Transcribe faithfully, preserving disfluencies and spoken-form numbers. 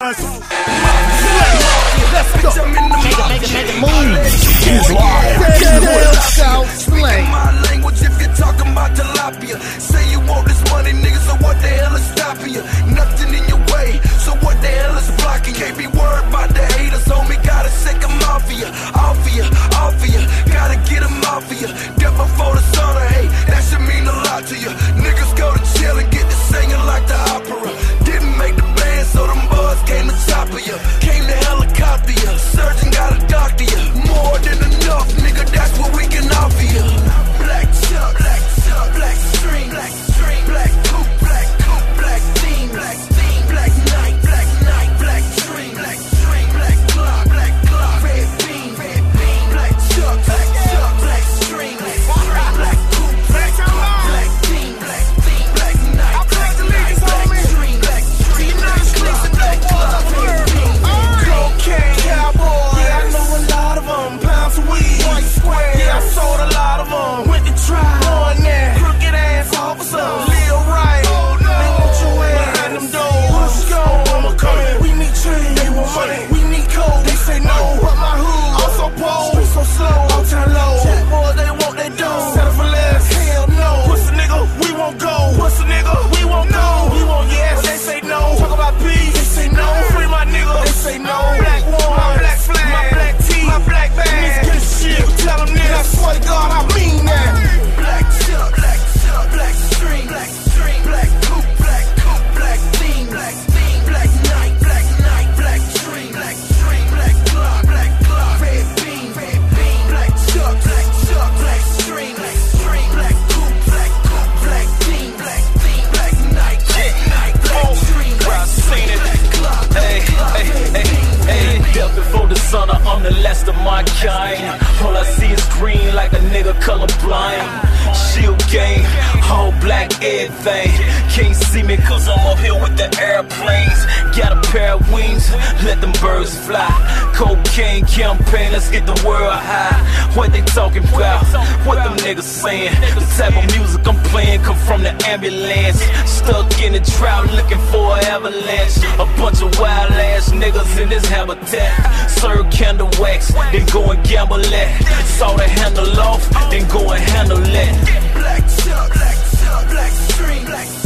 Let's go. Make it, make it, make it move. He's live. South Slang. My language if you're talking about tilapia. Say you want this money, nigga, so what the hell is stopping you? Nothing in your way, so what the hell is blocking you? Can't be worried about the haters, homie, gotta shake them off of you. Off of you, off of you, gotta get them off of you. Death before the sun, hey, that should mean a lot to you. Niggas go to jail and get to singing like the opera. Didn't make the band, so them boys came to top of you. Came to helicopter you, surgeon got a doctor you. More than enough, nigga, that's what we can offer you. Black Chuck, black Chuck, black string, black string, black coupe, black coupe, black team, black team, black night, black night, black dream, black dream, black clock, black clock, red beam, red beam, black Chuck, black Chuck, black string, black string, black coupe, black coupe, black team, black team, black night, black night, black dream, black dream, black clock, black clock, red beam, cocaine, cowboy, yeah, I know a lot of them, pounds of weed, white square, yeah, I sold a lot of them, went to try, on that, crooked ass officer, Lil Right, oh no, they want your ass behind them doors, let's go, I'ma come in, we need change, they want money, we need cold, they say no, but my hood, I'm so bold, street so slow, all time low, jack boys, they want their dough, settle for less, hell no, pussy nigga, we won't go, pussy nigga, we won't go, we won't yes, they say no, talk about peace, they say no, free my nigga, they say no, black one, my black flag, my black tee, my black bag, get shit, tell them niggas, I swear to God, I mean that. Black Chuck, black Chuck, black string, black string, black coupe, black coupe, black team, black team, black night, black night, black dream, black dream, black clock, black clock, red beam, red beam, black Chuck, black Chuck, black string, black string, black coupe, black coupe, black team, black team, black night, black night, black dream, black dream, black clock, black clock, red beam. Hey, death before the sun, I'm the last of my kind. All I see is green like a nigga colorblind. Shield game, all black everything. Can't see me cause I'm up here with the airplanes. Got a pair of wings, let them birds fly. Cocaine campaign, let's get the world high. What they talking about? What them niggas saying? The type of music I'm playing come from the ambulance. Stuck in the drought looking for an avalanche. A bunch of wild ass niggas in this habitat. Serve candle wax, then go and gamble at. Saw the handle off, then go and handle that. Black Chuck, black Chuck, black string, black